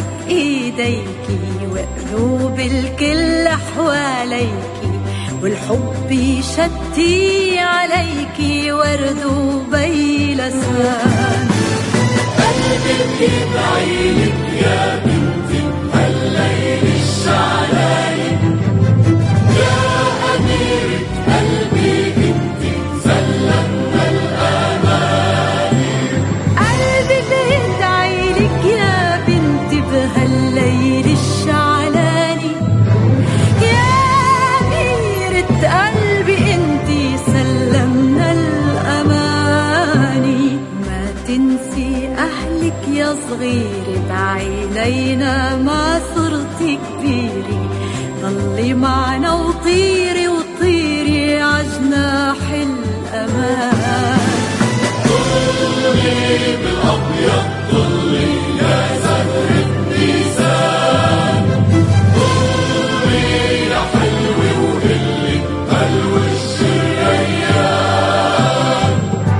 ايديكي وقلوب الكل حواليكي، والحب يشتي عليكي ورد وبيلسان. قلبي بيدعيلك يا بنتي هالليل الشعلاني، يا أميرة قلبي انتي سلمنا الأماني. قلبي بيدعيلك يا بنتي بهالليل الشعلاني، يا أميرة قلبي انتي سلمنا الأماني. ما تنسي أهلك يا صغيرة بعينينا ما صرتي كبيرة، ضلي معنا وطيري وطيري عجناح الأمان. ضلي بالأبيض ضلي يا زهرة نيسان، ضلي يا حلوة وهلي هالوش الريان.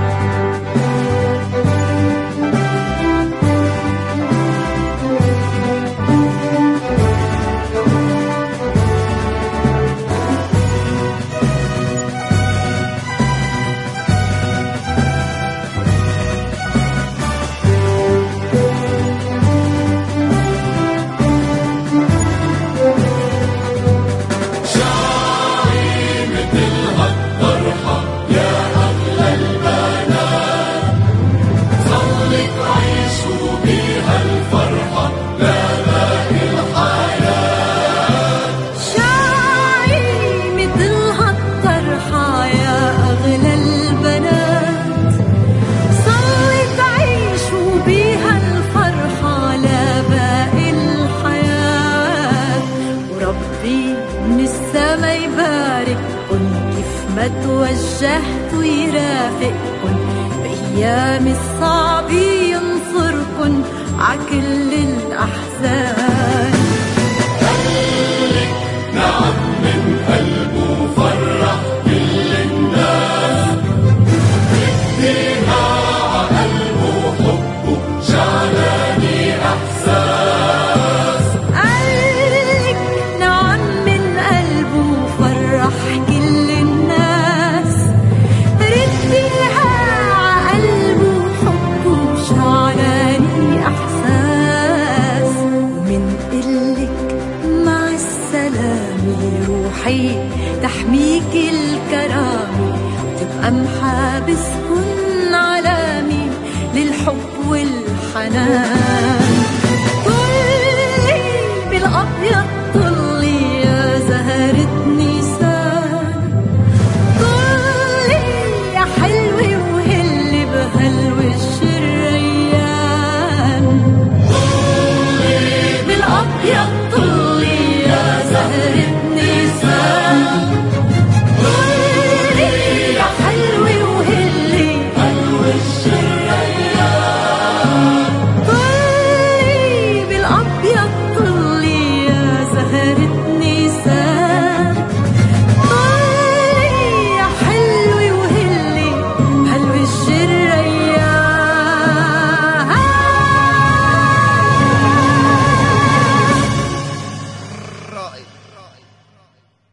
ما توجهت ويرافقكن بأيام الصعب ينصركن عكل الأحزان. قلبك نعم من قلبه فرح كل الناس، اديها عقلبه حبه شعلاني احساس. قلبك نعم من قلبه فرح كل الناس، رديها عقلبه حبه شعلاني احساس. ومن قلك مع السلامة روحي تحميك الكرامة، تبقى محابسكن علامة للحب والحنان.